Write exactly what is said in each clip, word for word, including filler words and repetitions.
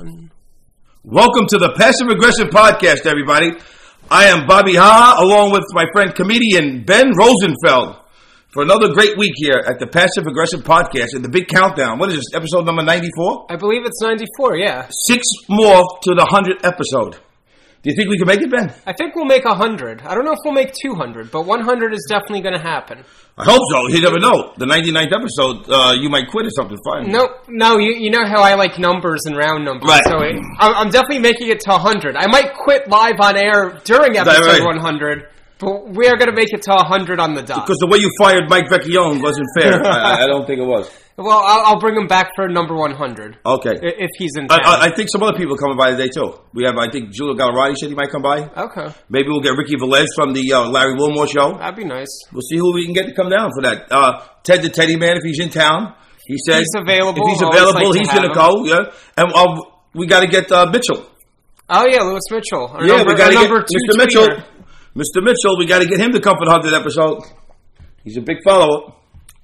one. Welcome to the Passive Aggression Podcast, everybody. I am Bobby Ha, along with my friend comedian Ben Rosenfeld, for another great week here at the Passive Aggression Podcast and the big countdown. What is this, episode number ninety-four? I believe it's ninety-four, yeah. Six more to the hundredth episode. Do you think we can make it, Ben? I think we'll make one hundred. I don't know if we'll make two hundred, but one hundred is definitely going to happen. I hope so. You never know. The ninety-ninth episode, uh, you might quit or something. Fine. No, no. You you know how I like numbers and round numbers. Right. So it, I'm, I'm definitely making it to one hundred. I might quit live on air during episode right. one hundred, but we are going to make it to one hundred on the dot. Because the way you fired Mike Vecchione wasn't fair. I, I don't think it was. Well, I'll, I'll bring him back for number one hundred. Okay. If he's in town. I, I, I think some other people are coming by today, too. We have, I think, Julio Gallerati said he might come by. Okay. Maybe we'll get Ricky Velez from the uh, Larry Wilmore show. That'd be nice. We'll see who we can get to come down for that. Uh, Ted the Teddy Man, if he's in town. He said he's available. If he's Always available, like he's to going to go. Yeah. And uh, we got to get uh, Mitchell. Oh, yeah, Lewis Mitchell. Our yeah, number, we got to get Mister Mitchell. Tweeter. Mister Mitchell, we got to get him to come for the hundredth episode. He's a big follower.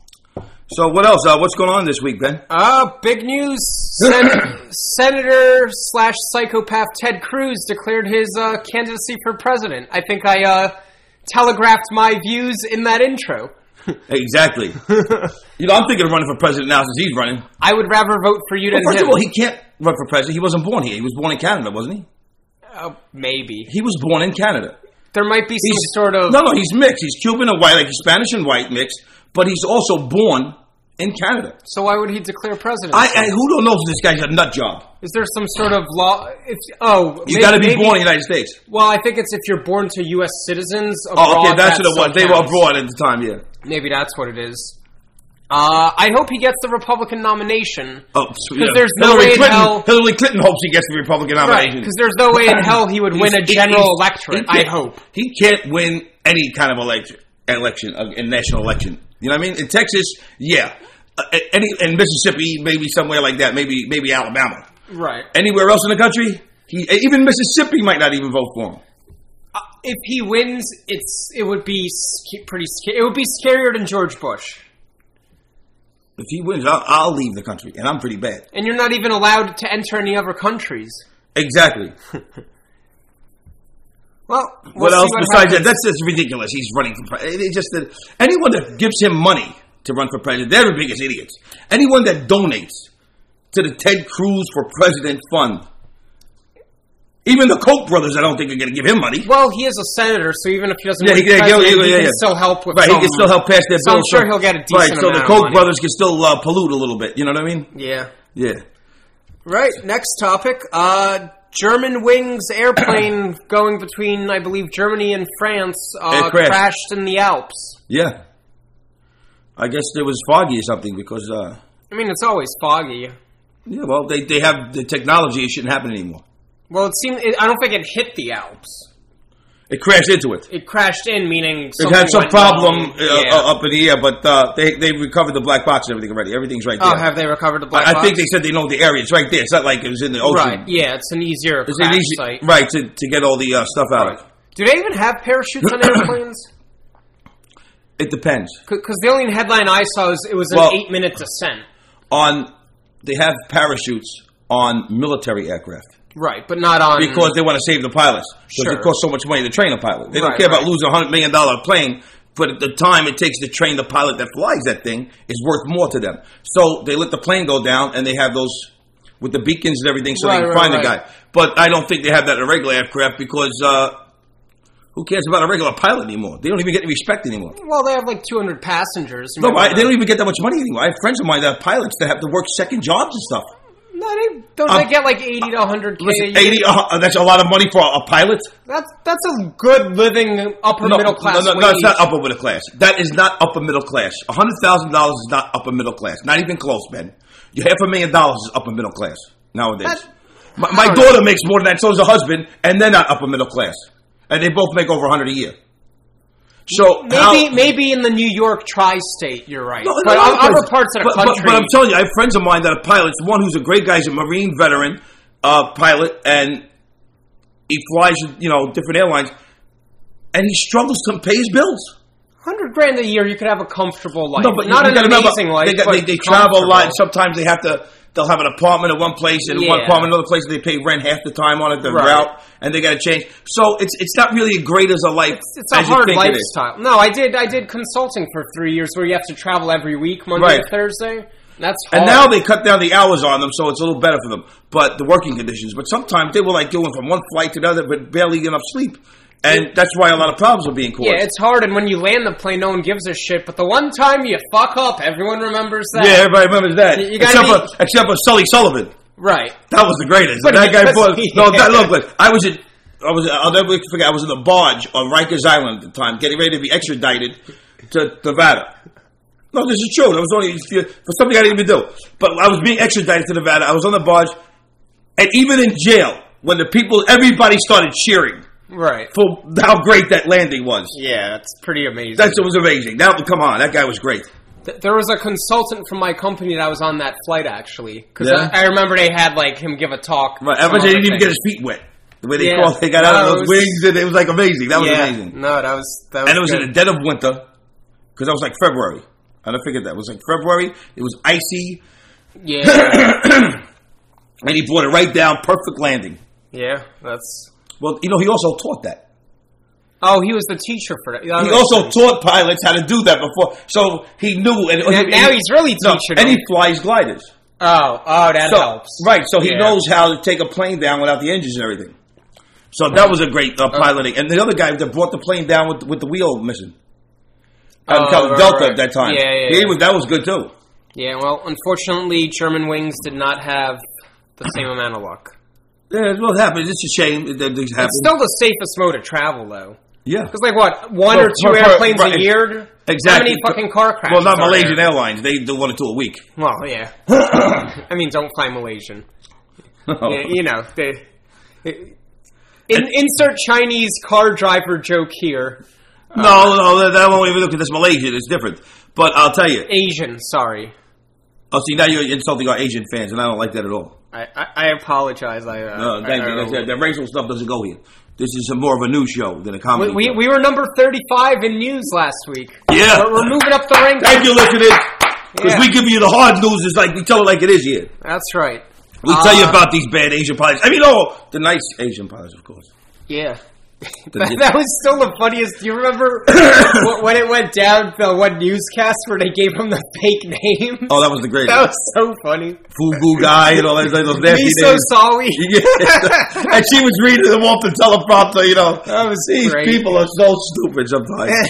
So what else? Uh, what's going on this week, Ben? Uh, big news. Sen- Senator slash psychopath Ted Cruz declared his uh, candidacy for president. I think I uh, telegraphed my views in that intro. Exactly. You know, I'm thinking of running for president now since he's running. I would rather vote for you well, than first him. of all, he can't run for president. He wasn't born here. He was born in Canada, wasn't he? Uh, maybe. He was born in Canada. There might be some He's, sort of... No, no, he's mixed. He's Cuban and white, like he's Spanish and white mixed, but he's also born in Canada. So why would he declare presidency? I, I, who don't know if this guy's a nut job? Is there some sort of law? It's, oh, You got to be maybe, born in the United States. Well, I think it's if you're born to U S citizens abroad. Oh, okay, that's what it was. They were counts. abroad at the time, yeah. Maybe that's what it is. Uh, I hope he gets the Republican nomination. Oh, because yeah. there's no Hillary way in Clinton, hell. Hillary Clinton hopes he gets the Republican Right, nomination. because there's no way in hell he would win a general electorate. I hope he can't win any kind of election, election, a national election. You know what I mean? In Texas, yeah. Uh, any in Mississippi, maybe somewhere like that. Maybe maybe Alabama. Right. Anywhere else in the country, he even Mississippi might not even vote for him. Uh, if he wins, it's it would be sc- pretty scary. It would be scarier than George Bush. If he wins, I'll, I'll leave the country, and I'm pretty bad. And you're not even allowed to enter any other countries. Exactly. Well, we'll what else what besides happens. that? That's just ridiculous. He's running for president. It's just that anyone that gives him money to run for president, they're the biggest idiots. Anyone that donates to the Ted Cruz for President Fund, even the Koch brothers, I don't think are going to give him money. Well, he is a senator, so even if he doesn't Yeah, win he, yeah, president, yeah, yeah, he yeah, can yeah. still help with right. some, He can still help pass their so bills. I'm sure he'll get a decent right. So amount the of Koch money. brothers can still uh, pollute a little bit. You know what I mean? Yeah. Yeah. Right. Next topic. Uh, German Wings airplane going between, I believe, Germany and France uh, crashed. crashed in the Alps. Yeah. I guess there was foggy or something because. Uh, I mean, it's always foggy. yeah. Well, they they have the technology. It shouldn't happen anymore. Well, it seemed. It, I don't think it hit the Alps. It crashed into it. It crashed in, meaning It had some went problem wrong. uh, Yeah. uh, up in the air, but uh, they they recovered the black box and everything already. Everything's right there. Oh, have they recovered the black I, I box? think they said they know the area. It's right there. It's not like it was in the ocean. Right. Yeah, it's an easier It's crash an easy, site. right to, to get all the uh, stuff out Right. of. Do they even have parachutes on airplanes? It depends. Because the only headline I saw was it was an Well- eight-minute descent. On they have parachutes on military aircraft Right, but not on... because they want to save the pilots because Sure. it costs so much money to train a pilot. They don't Right, care about right. losing a hundred million dollar plane, but at the time it takes to train the pilot that flies that thing is worth more to them. So they let the plane go down and they have those with the beacons and everything so Right, they can right, find right. the guy. But I don't think they have that in a regular aircraft because uh, who cares about a regular pilot anymore? They don't even get any respect anymore. Well, they have like two hundred passengers. No, Remember I, they that? don't even get that much money anymore. I have friends of mine that are pilots that have to work second jobs and stuff. No, they don't. Um, they get like eighty to one hundred k. Listen, a year? eighty, uh, that's a lot of money for a, a pilot? That's that's a good living upper No, middle class no, no, wage. no, it's not upper middle class. That is not upper middle class. one hundred thousand dollars is not upper middle class. Not even close, man. Your half a million dollars is upper middle class nowadays. That- my my I don't daughter know. makes more than that, so does her husband, and they're not upper middle class. And they both make over one hundred a year. So Maybe how, maybe in the New York tri-state, you're right. No, but no, on no, other but- parts of the but, country, But, but I'm telling you, I have friends of mine that are pilots. One who's a great guy, he's a Marine veteran uh, pilot, and he flies, you know, different airlines, and he struggles to pay his bills. Hundred grand a year, you could have a comfortable life. No, but not you, an you amazing remember, life. They, got, but they, they travel a lot, and comfortable. sometimes they have to. They'll have an apartment at one place, and Yeah. one apartment another place, and they pay rent half the time on it. The Right. route, and they got to change. So it's it's not really as great as a life. It's, it's a as you hard think it is. lifestyle. No, I did. I did consulting for three years, where you have to travel every week, Monday Right. to Thursday. That's hard. And now they cut down the hours on them, so it's a little better for them. But the working conditions. But sometimes they were like going from one flight to another, but barely enough sleep. And that's why a lot of problems are being caused. Yeah, it's hard, and when you land the plane, no one gives a shit. But the one time you fuck up, everyone remembers that. Yeah, everybody remembers that. You- you gotta except, be- for, except for Sully Sullivan. Right. That was the greatest. But that guy because- bought, no, yeah. that, look, look, I was in, I was, I'll never forget, I was in the barge on Rikers Island at the time, getting ready to be extradited to Nevada. No, this is true. That was only for something I didn't even do. But I was being extradited to Nevada. I was on the barge, and even in jail, when the people, everybody started cheering Right. for how great that landing was. Yeah, that's pretty amazing. That's it was amazing. That come on, that guy was great. Th- There was a consultant from my company that was on that flight, actually. Because Yeah? I, I remember they had, like, him give a talk. Right, I some bet they other didn't even thing. get his feet wet. The way they Yeah. crawled, they got out No, of it those was- wings, and it was like amazing. That was yeah. amazing. No, that was that was And it was good. in the dead of winter, because that was like February. I don't forget that. It was like February. It was icy, Yeah. and he brought it right down, perfect landing. Yeah, that's... Well, you know, he also taught that. Oh, he was the teacher for that. He also taught pilots how to do that before, so he knew. And, Now, and now he's really no, teaching and them. he flies gliders. Oh, oh, that So, helps. right, so he Yeah. knows how to take a plane down without the engines and everything. So that was a great uh, piloting. And the other guy that brought the plane down with with the wheel missing. Um, Oh, called right, Delta right. at that time. Yeah, yeah, He yeah. was, that was good too. Yeah, well, unfortunately, German wings did not have the same amount of luck. Yeah, it's what happens. It's a shame that things happen. It's still the safest mode of travel, though. yeah. It's like, what, one Well, or two for- for- airplanes right. a year? Exactly. How many fucking car crashes Well, not are Malaysian there? Airlines. They do one or two a week. Well, yeah. I mean, don't fly Malaysian. Oh. Yeah, you know, they... In, insert Chinese car driver joke here. No, no, that, that won't even look at this Malaysian. It's different. But I'll tell you. Asian, sorry. Oh, see, now you're insulting our Asian fans, and I don't like that at all. I, I, I apologize. I, uh, No, thank I, you. I, That's- that racial stuff doesn't go here. This is a more of a news show than a comedy we, we, show. we were number thirty-five in news last week. Yeah. We're, we're moving up the ranks. Thank you, listeners. Because Yeah. we give you the hard news. It's like we tell it like it is here. That's right. We tell you Uh, about these bad Asian pilots. I mean, oh, the nice Asian pilots, of course. Yeah. that, that was still the funniest. Do you remember wh- when it went down, the one newscast where they gave him the fake name? Oh, that was the greatest. That was so funny. Fugu guy and all those, those nasty Miso names. Sali. Yeah. And she was reading them off the teleprompter, you know. That was These great. people are so stupid sometimes.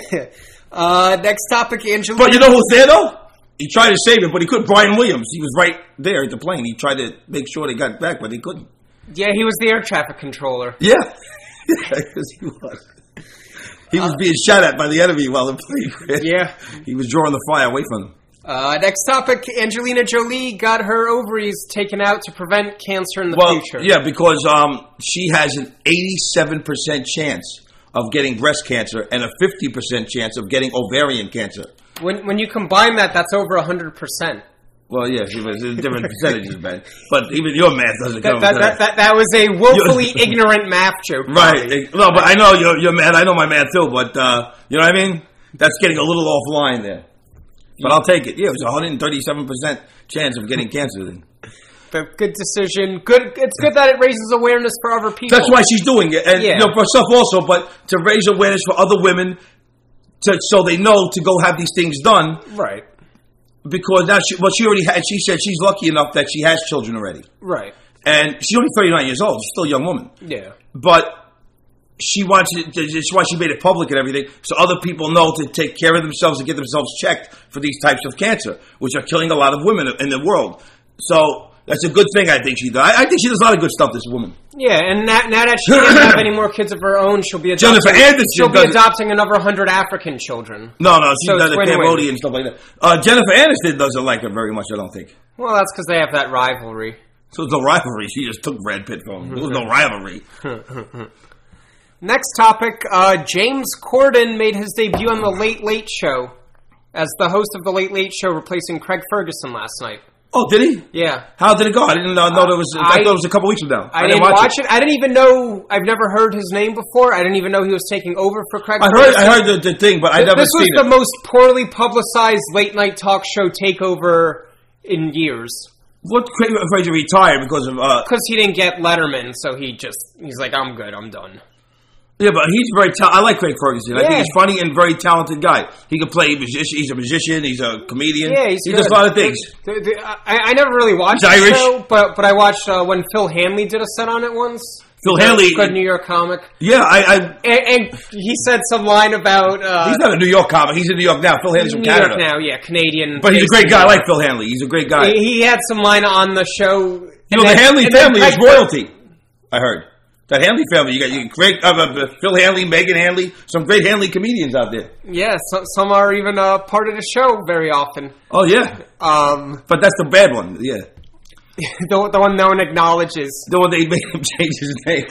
uh, next topic, Angela. But you know who's there, though? He tried to save it, but he couldn't. Brian Williams. He was right there at the plane. He tried to make sure they got back, but he couldn't. Yeah, he was the air traffic controller. Yeah. Because he was. He was being shot at by the enemy while the plane crashed. Yeah. He was drawing the fire away from them. Uh, next topic, Angelina Jolie got her ovaries taken out to prevent cancer in the Well, future. yeah, because um, she has an eighty-seven percent chance of getting breast cancer and a fifty percent chance of getting ovarian cancer. When when you combine that, that's over one hundred percent. Well, yes, it was different percentages, man. But even your math doesn't That, come that, to that, that. that, that was a woefully ignorant math joke. Right. No, but I know your your math. I know my math too. But uh, you know what I mean? That's getting a little offline there. But I'll take it. Yeah, it was one hundred thirty-seven percent chance of getting cancer then. But good decision. Good. It's good that it raises awareness for other people. That's why she's doing it, and Yeah. you know, for herself also, but to raise awareness for other women, to so they know to go have these things done. Right. Because now she, well, she already had. She said she's lucky enough that she has children already, Right. and she's only thirty-nine years old. She's still a young woman, Yeah. but she wants it. That's why she made it public and everything, so other people know to take care of themselves and get themselves checked for these types of cancer, which are killing a lot of women in the world. So that's a good thing. I think she does. I, I think she does a lot of good stuff. This woman. Yeah, and now, now that she doesn't have any more kids of her own, she'll be adopting, Jennifer Anderson she'll be does it. adopting another hundred African children. No, no, she's So done it's the win-win. Cambodia and stuff like that. Uh, Jennifer Aniston doesn't like her very much, I don't think. Well, that's because they have that rivalry. So there's no rivalry. She just took Brad Pitt from him. There was no rivalry. Next topic, uh, James Corden made his debut on The Late Late Show as the host of The Late Late Show, replacing Craig Ferguson last night. Oh, did he? Yeah. How did it go? I didn't know, know there was. I, I thought it was a couple weeks from now. I, I didn't, didn't watch, watch it. it. I didn't even know. I've never heard his name before. I didn't even know he was taking over for Craig. I heard. Ferguson. I heard the, the thing, but I never this seen it. This was the most poorly publicized late night talk show takeover in years. What Craig Ferguson retired because of? Because uh, he didn't get Letterman, so he just he's like, I'm good. I'm done. Yeah, but he's very talented. I like Craig Ferguson. Yeah. I think he's funny and very talented guy. He can play musician. He's a musician. He's a comedian. Yeah, he's He good. does a lot of things. The, the, the, I, I never really watched he's the Irish. show, but, but I watched uh, when Phil Hanley did a set on it once. Phil Hanley. Good New York comic. Yeah, I... I and, and he said some line about... Uh, he's not a New York comic. He's in New York now. Phil Hanley's from New Canada. New York now, yeah. Canadian. But he's a great guy. I like Phil Hanley. He's a great guy. He, he had some line on the show. You know, then, the Hanley family is Craig royalty, I heard. That Hanley family, you got you great uh, uh, Phil Hanley, Megan Hanley, some great Hanley comedians out there. Yeah, so, some are even uh, part of the show very often. Oh yeah, um, but that's the bad one. Yeah, the the one no one acknowledges. The one they make him change his name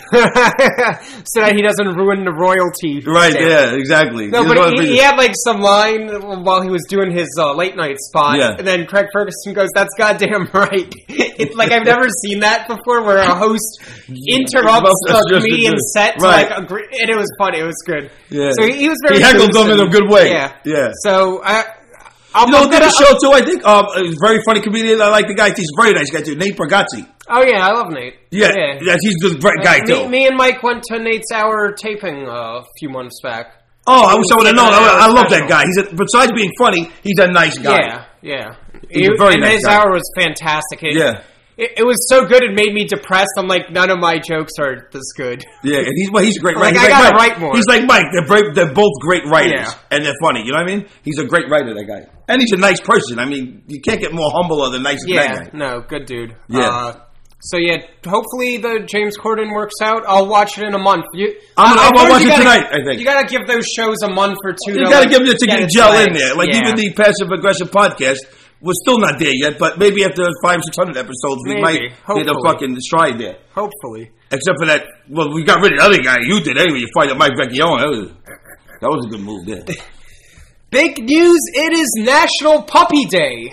so that he doesn't ruin the royalty. Right? Stamp. Yeah, exactly. No, He's but he, he had like some line while he was doing his uh, late night spot, yeah. and then Craig Ferguson goes, "That's goddamn right." It's like I've never seen that before, where a host interrupts a comedian set, to right. like agree, and it was funny. It was good. Yeah. So he, he was very. He heckled them in a good way. Yeah, yeah. So I. I'm you know, gonna, did a show too. I think um, a very funny comedian. I like the guy. He's a very nice guy too. Nate Bargatze. Oh yeah, I love Nate. Yeah, yeah, yeah he's a great guy uh, too. Me, me and Mike went to Nate's hour taping uh, a few months back. Oh, I wish I would have known. I, I love that guy. He's a, besides being funny, he's a nice guy. Yeah, yeah. He's he, a very and nice his guy. hour was fantastic. It, yeah. It, it was so good, it made me depressed. I'm like, none of my jokes are this good. Yeah, and he's well, he's a great like, writer. I He's gotta like write more. He's like Mike. They're very, they're both great writers, Yeah. and they're funny. You know what I mean? He's a great writer, that guy, and he's a nice person. I mean, you can't get more humble than nice Yeah, than that guy. no, good dude. Yeah. Uh, so yeah, hopefully the James Corden works out. I'll watch it in a month. You, I'm, I, I'm gonna watch it gotta, tonight. I think you got to give those shows a month or two. you to, got to like, give it to get get its gel legs. in there. Like yeah. even the passive aggressive podcast. We're still not there yet, but maybe after five, six hundred episodes, we Maybe. might hit a Hopefully. fucking stride there. Hopefully. Except for that, well, we got rid of the other guy. You did anyway. You fired Mike Vecchione. That was, that was a good move there. Big news! It is National Puppy Day.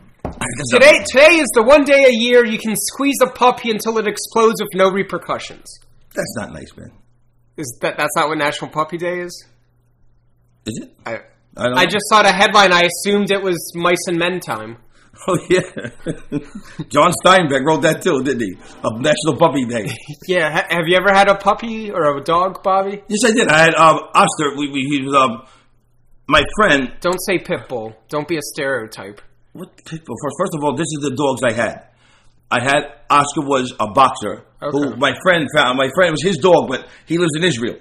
Today, today is the one day a year you can squeeze a puppy until it explodes with no repercussions. That's not nice, man. Is that that's not what National Puppy Day is? Is it? I I, don't I know. just saw the headline. I assumed it was Mice and Men time. Oh yeah, John Steinbeck wrote that too, didn't he? Of National Puppy Day. Yeah, ha- have you ever had a puppy or a dog, Bobby? Yes, I did. I had um, Oscar. We, we, he was um, my friend. Don't say pit bull. Don't be a stereotype. What people? First, first of all, this is the dogs I had. I had Oscar was a boxer Okay. who my friend found. My friend was his dog, but he lives in Israel,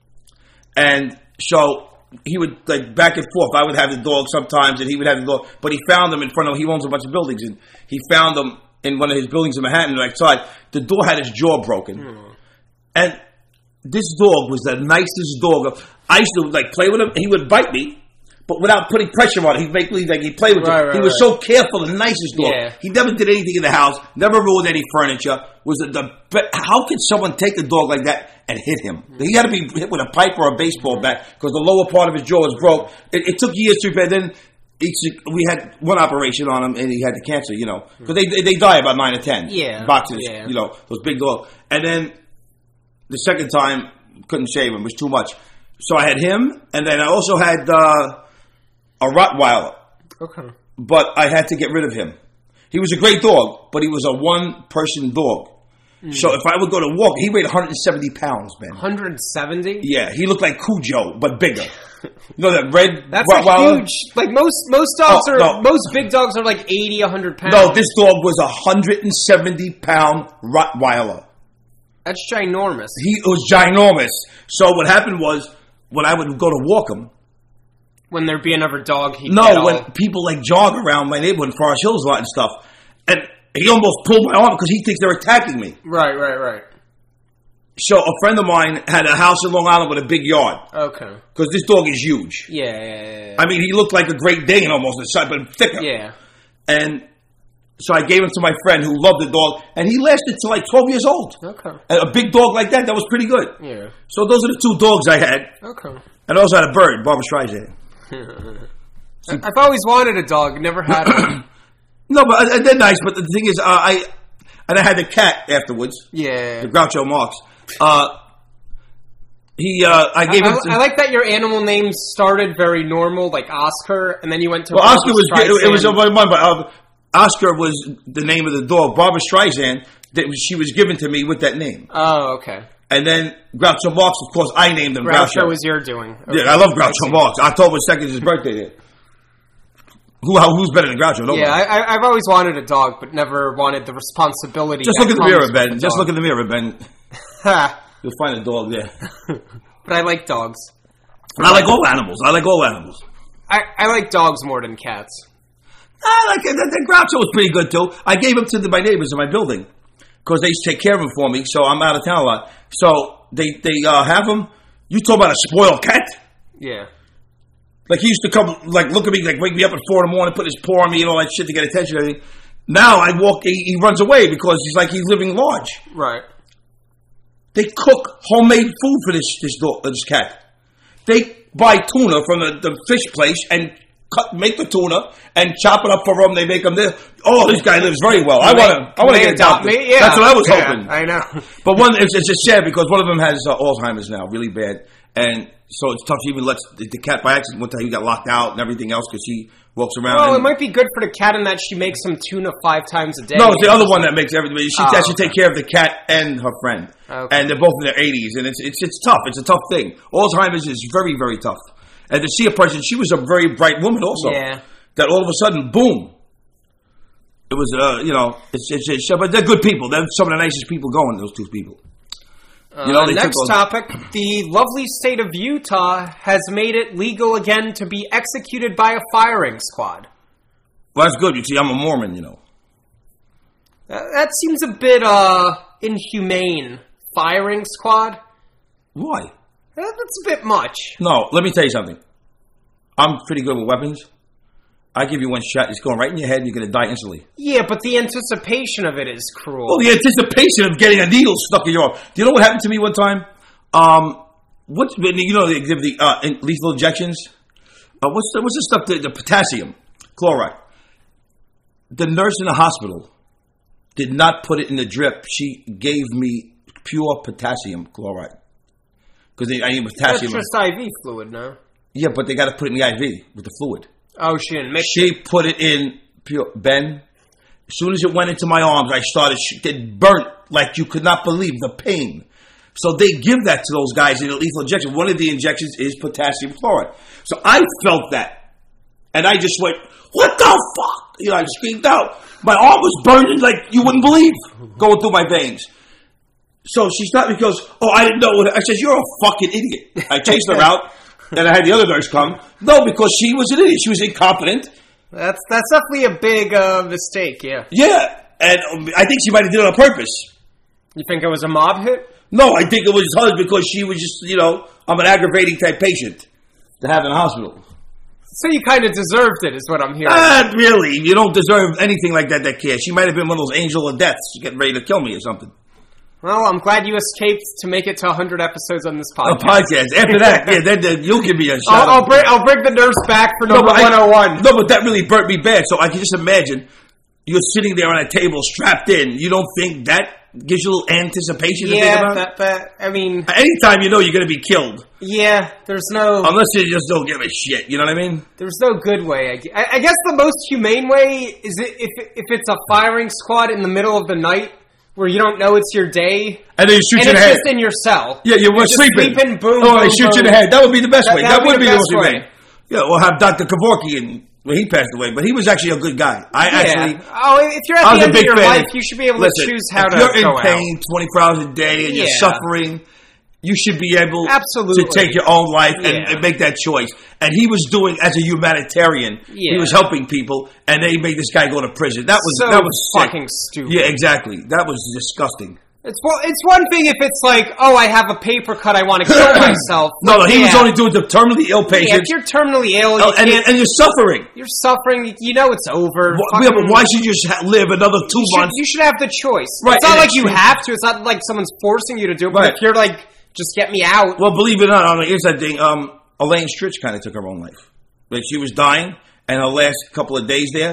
and so he would like back and forth. I would have the dog sometimes, and he would have the dog. But he found them in front of. He owns a bunch of buildings, and he found them in one of his buildings in Manhattan. Outside, the dog had his jaw broken, Hmm. and this dog was the nicest dog. I used to like play with him. He would bite me. But without putting pressure on it, he'd make me like he played with Right, it. right, he was right. so careful, the nicest dog. Yeah. He never did anything in the house, never ruined any furniture. Was the, the but how could someone take a dog like that and hit him? He had to be hit with a pipe or a baseball bat because the lower part of his jaw was broke. It, it took years to repair. Then he, we had one operation on him, and he had the cancer. You know, because they, they they die about nine or ten. Yeah, boxers. yeah. You know, those big dogs. And then the second time couldn't shave him; it was too much. So I had him, and then I also had. Uh, A Rottweiler, Okay. but I had to get rid of him. He was a great dog, but he was a one-person dog. Mm. So if I would go to walk, he weighed one hundred seventy pounds, man. one hundred seventy? Yeah, he looked like Cujo, but bigger. You know that red That's Rottweiler? a huge. Like most most dogs Oh, are no. most big dogs are like eighty, one hundred pounds. No, this dog was a one hundred seventy pound Rottweiler. That's ginormous. He was ginormous. So what happened was, when I would go to walk him, When there'd be another dog, he'd No, get all... when people like jog around my neighborhood in Forest Hills a lot and stuff, and he almost pulled my arm because he thinks they're attacking me. Right, right, right. So a friend of mine had a house in Long Island with a big yard Okay. because this dog is huge. Yeah, yeah, yeah. I mean, he looked like a Great Dane almost, but thicker. Yeah. And so I gave him to my friend who loved the dog, and he lasted till like twelve years old. Okay. And a big dog like that, that was pretty good. Yeah. So those are the two dogs I had. Okay. And I also had a bird, Barbara Streisand. I've always wanted a dog, never had one. No, but uh, they're nice. But the thing is, uh, I and I had the cat afterwards. Yeah. The Groucho Marx. Uh, he, uh, I gave I, him. I, I like that your animal name started very normal, like Oscar, and then you went to. Well, Oscar was Streisand. it was on my mind, but uh, Oscar was the name of the dog. Barbara Streisand, that was, she was given to me with that name. Oh, okay. And then Groucho Marx, of course, I named him Groucho. Groucho was your doing. Okay. Yeah, I love Groucho Marx. October second is his birthday there. Who, who's better than Groucho? Nobody. Yeah, I, I've always wanted a dog, but never wanted the responsibility. Just that look in the comes mirror, with Ben. the Just dog. look in the mirror, Ben. Ha. You'll find a dog there. But I like dogs. I like all animals. I like all animals. I, I like dogs more than cats. I like it. The Groucho was pretty good, too. I gave him to the, my neighbors in my building because they used to take care of him for me, so I'm out of town a lot. So they, they uh, have him. You talk about a spoiled cat? Yeah. Like, he used to come, like, look at me, like, wake me up at four in the morning, put his paw on me and all that shit to get attention and everything. Now, I walk, he, he runs away because he's like, he's living large. Right. They cook homemade food for this this dog, this cat. They buy tuna from the, the fish place and cut, make the tuna and chop it up for them. They make them there. Oh, this guy lives very well. I want to. I want to get adopt adopted. me. Yeah, that's what I was yeah, hoping. I know. But one, it's, it's just sad because one of them has uh, Alzheimer's now, really bad, and so it's tough to even let the, the cat by accident. One time he got locked out and everything else because he walks around. Well, and, it might be good for the cat in that she makes some tuna five times a day. no, it's the other one that makes everything. She Oh, has to okay. take care of the cat and her friend, Okay. and they're both in their eighties, and it's it's it's tough. It's a tough thing. Alzheimer's is very very tough, and to see a person, she was a very bright woman also. Yeah. That all of a sudden, boom. It was, uh, you know, it's, it's, it's, but they're good people. They're some of the nicest people going. Those two people. You know, Uh, they next took all- topic. The lovely state of Utah has made it legal again to be executed by a firing squad. Well, that's good. You see, I'm a Mormon. You know. Uh, that seems a bit uh, inhumane. Firing squad? Why? Uh, That's a bit much. No, let me tell you something. I'm pretty good with weapons. I give you one shot, it's going right in your head, and you're going to die instantly. Yeah, but the anticipation of it is cruel. Well, the anticipation of getting a needle stuck in your arm. Do you know what happened to me one time? Um, what's you know they give the uh, lethal injections? Uh, what's the, what's the stuff? The, the potassium chloride. The nurse in the hospital did not put it in the drip. She gave me pure potassium chloride because I need potassium. That's just I V fluid, no? Yeah, but they got to put it in the I V with the fluid. Oh, she didn't mix She put it in pure. Ben, as soon as it went into my arms, I started. It burnt like you could not believe the pain. So they give that to those guys in a lethal injection. One of the injections is potassium chloride. So I felt that, and I just went, "What the fuck?" You know, I screamed out. My arm was burning like you wouldn't believe, going through my veins. So she stopped me and goes, "Oh, I didn't know." I said, "You're a fucking idiot." I chased her out. And I had the other nurse come. No, because she was an idiot. She was incompetent. That's that's definitely a big uh, mistake, yeah. Yeah. And um, I think she might have did it on purpose. You think it was a mob hit? No, I think it was hers because she was just, you know, I'm an aggravating type patient to have in the hospital. So you kind of deserved it, is what I'm hearing. Not really. You don't deserve anything like that that cares. She might have been one of those angel of deaths getting ready to kill me or something. Well, I'm glad you escaped to make it to one hundred episodes on this A podcast. podcast. After that, yeah, then, then you'll give me a shot. I'll, I'll bring I'll bring the nurse back for number but I- one oh one. No, but that really burnt me bad. So I can just imagine you're sitting there on a table strapped in. You don't think that gives you a little anticipation to think Yeah, about? that, that, I mean, Anytime you know you're going to be killed, yeah, there's no unless you just don't give a shit. You know what I mean? there's no good way. I, gu- I I guess the most humane way is it if if it's a firing squad in the middle of the night where you don't know it's your day. And then you shoot And you in it's the head. just in your cell. Yeah, you were just sleeping. sleeping, boom, Oh, boom, they shoot you in the boom. head. That would be the best That- way. that That, would would be be the the most best way. humane. Yeah, we'll have Doctor Kevorkian. Well, he passed away, but he was actually a good guy. I Yeah. actually. Oh, if you're at I the was a end of big your fan. life, you should be able Listen, to choose how if to you're in go pain out. twenty-four hours a day and you're Yeah. suffering, you should be able Absolutely. to take your own life and, Yeah. and make that choice. And he was doing as a humanitarian. Yeah. He was helping people, and they made this guy go to prison. That was So that was sick. fucking stupid. Yeah, exactly. That was disgusting. It's one, it's one thing if it's like, oh, I have a paper cut, I want to kill myself. No, no, he was Yeah. only doing the terminally ill Yeah, if patients. you're terminally ill, you Oh, and, can't, and you're suffering. you're suffering, you know it's over. Why, Fucking- yeah, but why should you just ha- live another two you should, months? you should have the choice. Right, It's not and like you extreme- have to. It's not like someone's forcing you to do it. But Right. if you're like, just get me out. Well, believe it or not, on the inside thing, um, Elaine Stritch kind of took her own life. Like she was dying, and her last couple of days there,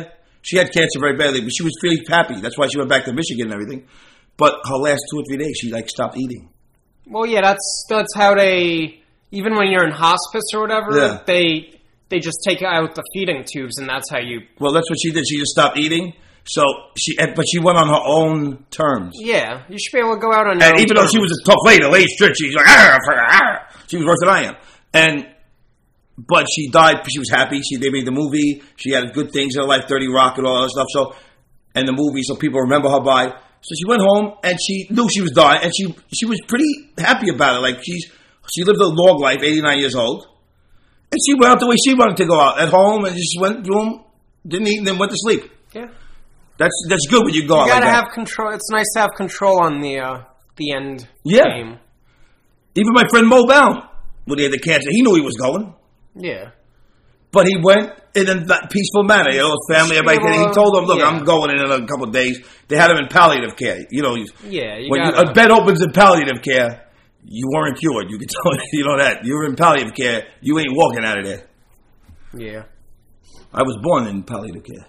She had cancer very badly, but she was really happy. That's why she went back to Michigan and everything. But her last two or three days, she like stopped eating. Well, yeah, that's that's how they. Even when you're in hospice or whatever, Yeah. they they just take out the feeding tubes, and that's how you. Well, that's what she did. She just stopped eating. So she, but she went on her own terms. Yeah, you should be able to go out on your And own even though terms. she was a tough lady, laid strict, she's like, "Arr, arr." She was worse than I am. And but she died. She was happy. She they made the movie. She had good things in her life, thirty Rock and all that stuff. So and the movie, so people remember her by. So she went home and she knew she was dying, and she she was pretty happy about it. Like she's she lived a long life, eighty-nine years old, and she went out the way she wanted to go out at home, and just went home, didn't eat, and then went to sleep. Yeah. That's that's good when you go You out gotta like that. have control. It's nice to have control on the uh, the end Yeah. game. Even my friend Mo Bound, when he had the cancer, he knew he was going, Yeah. but he went in a peaceful manner. You know, his family, everybody. Well, He told them, "Look, yeah. I'm going in a couple of days." They had him in palliative care. You know, Yeah, you when you, gotta- a bed opens in palliative care, you weren't cured. You can tell you know that you were in palliative care. You ain't walking out of there. Yeah. I was born in palliative care.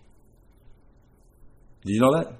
Did you know that?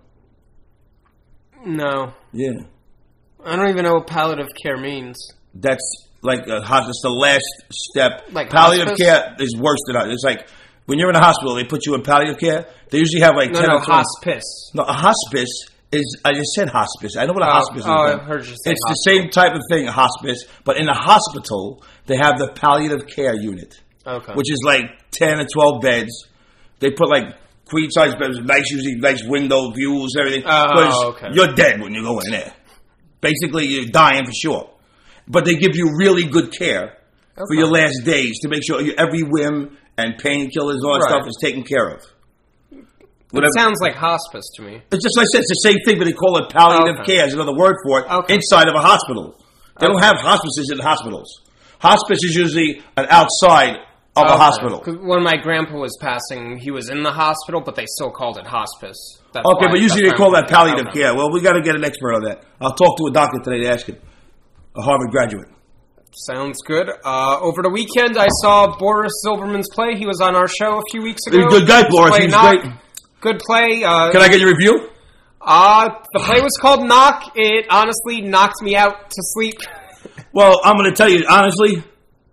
No. Yeah. I don't even know what palliative care means. That's like a hospice. The last step. Like palliative hospice? care is worse than it's like when you're in a hospital. They put you in palliative care. They usually have like No, ten no, or twenty. hospice. No, a hospice is. I just said hospice. I know what a Oh, hospice oh, is. I heard you say It's hospice. the same type of thing, a hospice, but in a hospital they have the palliative care unit, Okay. which is like ten or twelve beds. They put like queen size beds, nice, usually nice window views, everything. Oh, Because okay. you're dead when you go in there. Basically, you're dying for sure. But they give you really good care for Okay. your last days to make sure you, every whim and painkillers and all that Right. stuff is taken care of. It Whatever. sounds like hospice to me. It's just like I said, it's the same thing, but they call it palliative Okay. care. There's another word for it Okay. inside of a hospital. They don't Okay. have hospices in hospitals. Hospice is usually an outside of a Okay. hospital. 'Cause when my grandpa was passing, he was in the hospital, but they still called it hospice. That's Okay, why- but usually that's they call why- that palliative okay. care. Well, we got to get an expert on that. I'll talk to a doctor today to ask him. A Harvard graduate. Sounds good. Uh, over the weekend, I saw Boris Silverman's play. He was on our show a few weeks ago. He's a good guy, Boris. Play He's Knock. great. Good play. Uh, Can I get your review? uh, the play was called Knock. It honestly knocked me out to sleep. Well, I'm going to tell you, honestly,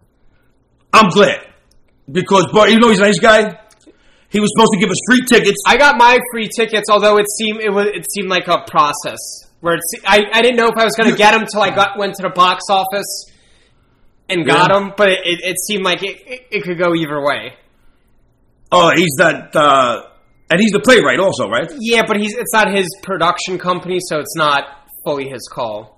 I'm glad. Because, boy, even though he's a nice guy, he was supposed to give us free tickets. I got my free tickets, although it seemed it was it seemed like a process where it's, I I didn't know if I was going to get them till I got went to the box office and got Yeah. them, but it, it, it seemed like it, it, it could go either way. Oh, he's that, uh, and he's the playwright also, right? Yeah, but he's it's not his production company, so it's not fully his call.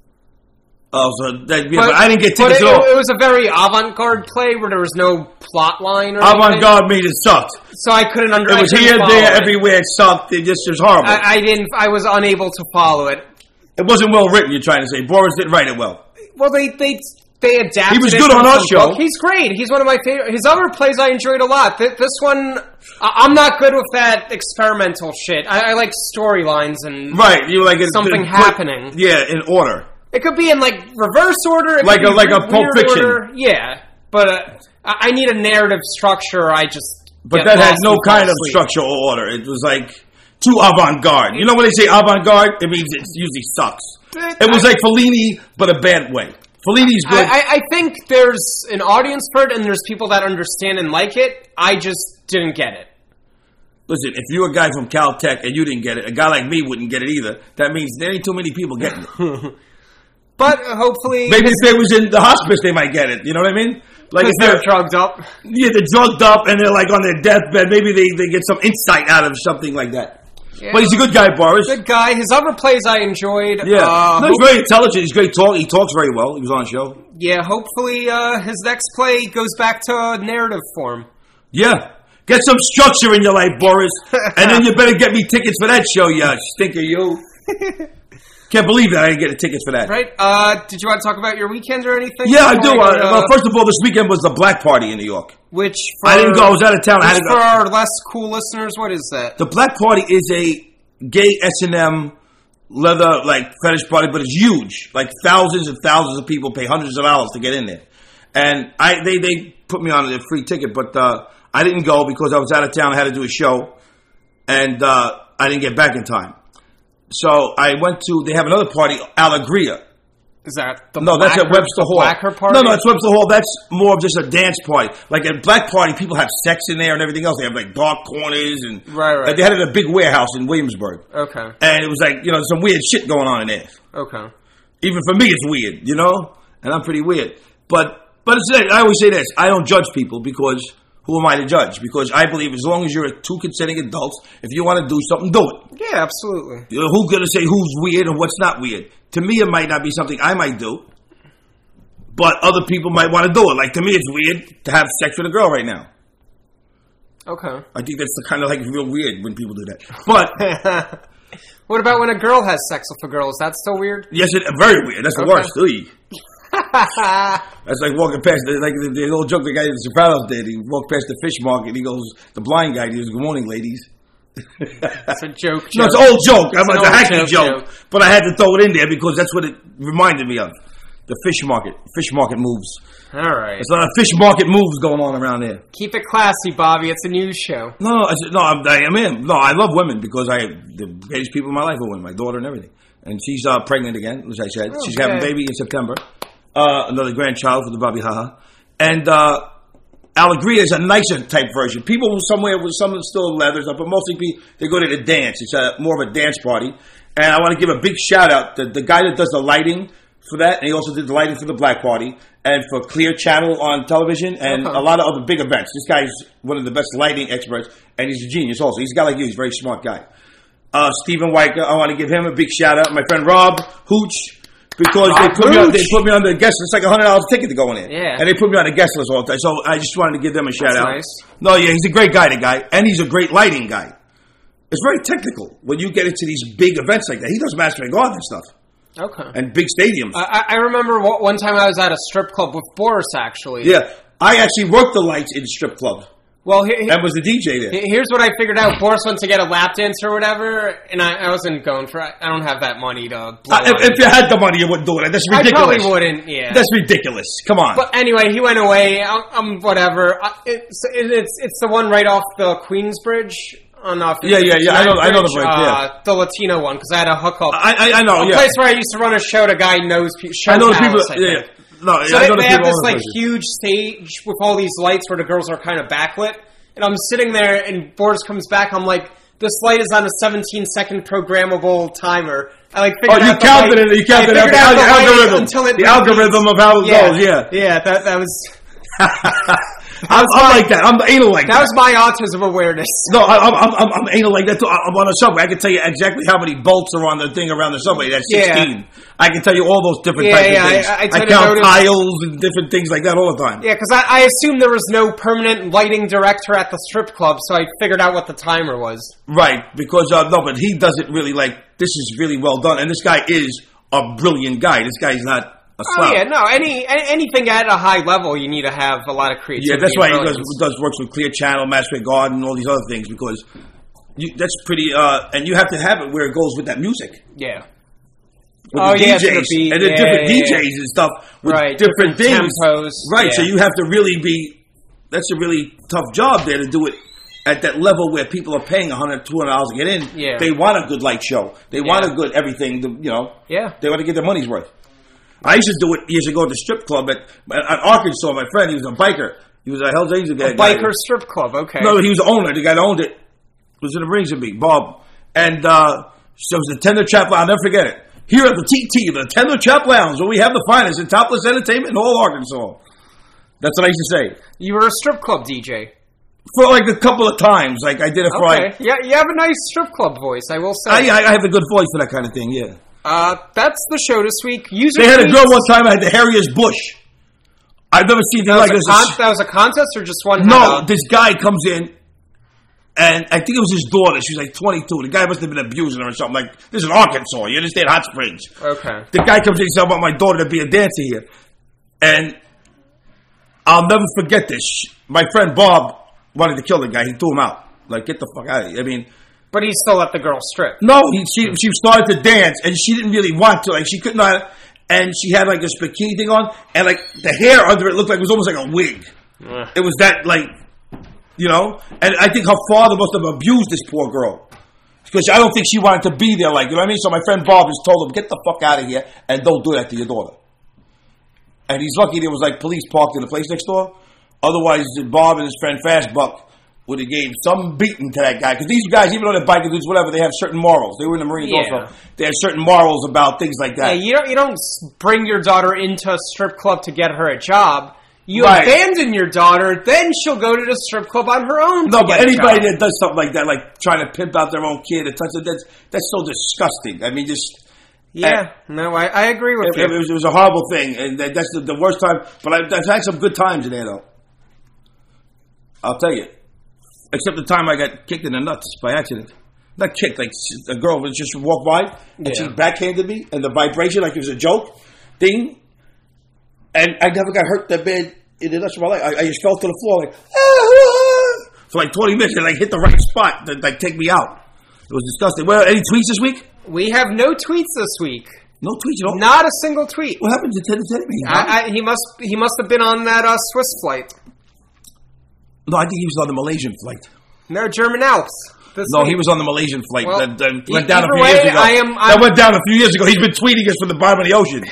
Oh, so that, yeah, but, I didn't get tickets but it, at all. it was a very avant-garde play where there was no plot line or anything. Avant-garde means it sucked. So I couldn't under. It was I couldn't here, follow there, it. everywhere. It sucked. It just was horrible. I, I didn't. I was unable to follow it. it wasn't well written. You're trying to say Boris didn't write it well. Well, they they they adapted. He was it good from on our some show. book. He's great. He's one of my favorite. His other plays I enjoyed a lot. Th- this one, I- I'm not good with that experimental shit. I, I like storylines and Right, you were like it- Something it- happening. Yeah, in order. it could be in like reverse order, it Like could a- be like a weird Pulp Fiction. order. Yeah, but uh, I I need a narrative structure. I just But get that had lost no and fall kind of asleep. structure or order. It was like too avant-garde. You know when they say avant-garde, it means it usually sucks. It was like Fellini, but a bad way. Fellini's good. I, I, I think there's an audience for it, and there's people that understand and like it. I just didn't get it. Listen, if you're a guy from Caltech and you didn't get it, a guy like me wouldn't get it either. That means there ain't too many people getting it. But uh, hopefully, Maybe if they was in the hospice, they might get it. You know what I mean? Like because if they're they're drugged up. yeah, they're drugged up and they're like on their deathbed. Maybe they, they get some insight out of something like that. Yeah. But he's a good guy, Boris. Good guy. His other plays I enjoyed. Yeah, Uh, no, he's very intelligent. He's great talk. He talks very well. He was on the show. yeah. Hopefully, uh, his next play goes back to narrative form. Yeah, get some structure in your life, Boris, and then you better get me tickets for that show. You stinker, you. Can't believe that I didn't get the tickets for that. Right? Uh, did you want to talk about your weekend or anything? Yeah, I Before do. go Uh, to- well, first of all, this weekend was the Black Party in New York. which for, I didn't go. I was out of town. I had Just to for go. our less cool listeners, what is that? The Black Party is a gay S and M leather like fetish party, but it's huge. Like thousands and thousands of people pay hundreds of dollars to get in there, and I they they put me on a free ticket, but uh, I didn't go because I was out of town. I had to do a show, and uh, I didn't get back in time. So I went to. They have another party, Alegria. Is that the no? blacker, That's at Webster the Hall. Blacker party? No, no, it's Webster Hall. That's more of just a dance party. Like at Black Party, people have sex in there and everything else. They have like dark corners and right, right. Like, they had it at a big warehouse in Williamsburg. Okay. And it was like you know some weird shit going on in there. Okay. Even for me, it's weird, you know, and I'm pretty weird. But but it's, I always say this: I don't judge people because who am I to judge? Because I believe as long as you're two consenting adults, if you want to do something, do it. Yeah, absolutely. You know, who's gonna say who's weird and what's not weird? To me, it might not be something I might do. But other people might want to do it. Like, to me, it's weird to have sex with a girl right now. Okay. I think that's the kind of, like, real weird when people do that. But... what about when a girl has sex with a girl? Is that still weird? Yes, it, very weird. That's the okay. worst. That's like walking past, the, like, the, the old joke the guy in The Sopranos did. He walked past the fish market, and he goes, the blind guy, he goes, good morning, ladies. It's a joke, joke. No, it's an old joke. I'm it's a hacky joke, joke, joke. But I had to throw it in there because that's what it reminded me of. The fish market. Fish market moves. All right. There's a lot of fish market moves going on around there. Keep it classy, Bobby. It's a news show. No, I said, no, I'm, I am in. No, I love women because I the greatest people in my life are women, my daughter and everything. And she's uh, pregnant again, as I said. Okay. She's having a baby in September. Uh, another grandchild for the Bobby Haha. And uh, Alegria is a nicer type version. People somewhere with some of the still leathers up, but mostly be, they go to the dance. It's a, more of a dance party. And I want to give a big shout out to the guy that does the lighting for that, and he also did the lighting for the Black Party and for Clear Channel on television and uh-huh. a lot of other big events. This guy's one of the best lighting experts, and he's a genius also. He's a guy like you. He's a very smart guy. Uh, Stephen Weicker, I want to give him a big shout out. My friend Rob Hooch, because Rob they put Hooch. me on, they put me on the guest list. It's like a hundred dollars ticket to go in there. Yeah, and they put me on the guest list all the time. So I just wanted to give them a shout That's out. Nice. No, yeah, he's a great guy, the guy, and he's a great lighting guy. It's very technical when you get into these big events like that. He does Masquerade Garden and stuff. Okay. And big stadiums. I, I remember one time I was at a strip club with Boris, actually. Yeah. I actually worked the lights in strip club. Well, he, he, and was the D J there. Here's what I figured out. Boris went to get a lap dance or whatever, and I, I wasn't going for it. I don't have that money to blow uh, if, if you had the money, you wouldn't do it. That's ridiculous. I probably wouldn't, yeah. That's ridiculous. Come on. But anyway, he went away. I'm, I'm whatever. It's, it's, it's the one right off the Queensbridge. On uh, yeah, yeah, yeah. I know, I know the break. Yeah, uh, the Latino one because I had a hookup. I, I, I know. A yeah. place where I used to run a show. The guy knows people. I know the people. Yeah, no, so I they, know the they people have this like places. huge stage with all these lights where the girls are kind of backlit, and I'm sitting there, and Boris comes back. I'm like, this light is on a seventeen second programmable timer. I like figured oh, you out counted light, it. You counted out the, the, the algorithm. Until it the algorithm of how it yeah, goes. Yeah, yeah. That that was. I'm, I'm like that. I'm anal like that. That was my autism awareness. No, I, I'm, I'm, I'm anal like that too. I'm on a subway. I can tell you exactly how many bolts are on the thing around the subway. That's sixteen. Yeah. I can tell you all those different yeah, types yeah, of things. I, I, I count tiles and different things like that all the time. Yeah, because I, I assumed there was no permanent lighting director at the strip club, so I figured out what the timer was. Right, because, uh, no, but he does it really like, this is really well done. And this guy is a brilliant guy. This guy's not a slouch. Oh, yeah, no, any anything at a high level, you need to have a lot of creativity. Yeah, that's why he does, brilliance. does works with Clear Channel, Masquerade Garden, and all these other things, because you, that's pretty, uh, and you have to have it where it goes with that music. Yeah. With oh, the yeah, D Js, be, and the yeah, different yeah, D Js yeah. and stuff with right, different, different things. tempos. Right, yeah. so you have to really be, that's a really tough job there to do it at that level where people are paying one hundred dollars, two hundred dollars to get in. Yeah. They want a good light show. They yeah. want a good everything, to, you know. Yeah. They want to get their money's worth. I used to do it years ago at the strip club at, at Arkansas. My friend, he was a biker. He was a Hell's Angel guy. A biker strip club, okay. No, he was the owner. The guy that owned it was in the Ringsby, Bob. And uh, so it was the Tender Trap Lounge. I'll never forget it. Here at the T T, the Tender Trap Lounge, where we have the finest in topless entertainment in all Arkansas. That's what I used to say. You were a strip club D J. For like a couple of times. Like I did it for okay. like... Yeah, you have a nice strip club voice, I will say. I, I have a good voice for that kind of thing, yeah. Uh, that's the show this week. User they had a tweets. girl one time, I had the hairiest bush. I've never seen anything like this. Con- that was a contest or just one? No, this guy comes in, and I think it was his daughter. She was like twenty-two. The guy must have been abusing her or something. Like, this is Arkansas. You understand? Hot Springs. Okay. The guy comes in and says, I want my daughter to be a dancer here. And I'll never forget this. My friend Bob wanted to kill the guy. He threw him out. Like, get the fuck out of here. I mean... But he still let the girl strip. No, he, she she started to dance, and she didn't really want to. Like, she could not... And she had, like, this bikini thing on, and, like, the hair under it looked like it was almost like a wig. Ugh. It was that, like... You know? And I think her father must have abused this poor girl. Because I don't think she wanted to be there, like, you know what I mean? So my friend Bob just told him, get the fuck out of here and don't do that to your daughter. And he's lucky there was, like, police parked in the place next door. Otherwise, Bob and his friend Fastbuck would have gave some beating to that guy. Because these guys, even though they're biker dudes, whatever, they have certain morals. They were in the Marines Yeah. also. They have certain morals about things like that. Yeah, you don't you don't bring your daughter into a strip club to get her a job. You Right. abandon your daughter, then she'll go to the strip club on her own. No, to but get a anybody job. that does something like that, like trying to pimp out their own kid, and touch it, that's that's so disgusting. I mean, just Yeah, no, I, I agree with it, you. it, was, it was a horrible thing, and that, that's the, the worst time. But I, I've had some good times in there, though. I'll tell you, except the time I got kicked in the nuts by accident. Not kicked, like a girl was just walked by and Yeah. she backhanded me, and the vibration, like it was a joke, ding, and I never got hurt that bad in the nuts of my life. I, I just fell to the floor like ah, for like twenty minutes, and like hit the right spot to like take me out. It was disgusting. Well, any tweets this week? We have no tweets this week. No tweets at all. Not a single tweet. What happened to Ted Teddy? I, I, he must he must have been on that uh, Swiss flight. No, I think he was on the Malaysian flight. No, German Alps. This No, week. he was on the Malaysian flight Well, that, that e- went down a either few way, years ago. I am- that I'm- went down a few years ago. He's been tweeting us from the bottom of the ocean.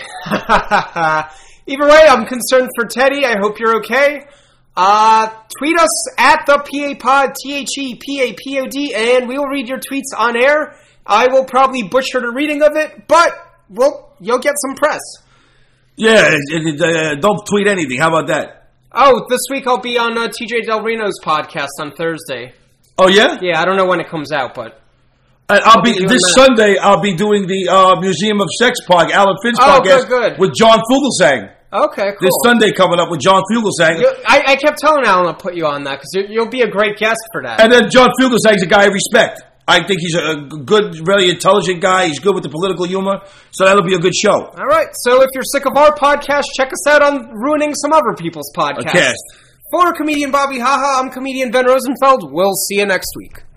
Either way, I'm concerned for Teddy. I hope you're okay. Uh, tweet us at the P A Pod, T H E P A P O D, and we will read your tweets on air. I will probably butcher the reading of it, but well, you'll get some press. Yeah, it, it, uh, don't tweet anything. How about that? Oh, this week I'll be on uh, T J Del Reno's podcast on Thursday. Oh, yeah? Yeah, I don't know when it comes out, but... And I'll, I'll be, be doing this that. Sunday, I'll be doing the uh, Museum of Sex podcast, Alan Finn's Oh, podcast good, good. with John Fugelsang. Okay, cool. This Sunday coming up with John Fugelsang. You- I, I kept telling Alan I'll put you on that, because you'll be a great guest for that. And then John Fugelsang's a guy I respect. I think he's a good, really intelligent guy. He's good with the political humor. So that'll be a good show. All right, so if you're sick of our podcast, check us out on ruining some other people's podcasts. cast. For comedian Bobby Haha, I'm comedian Ben Rosenfeld. We'll see you next week.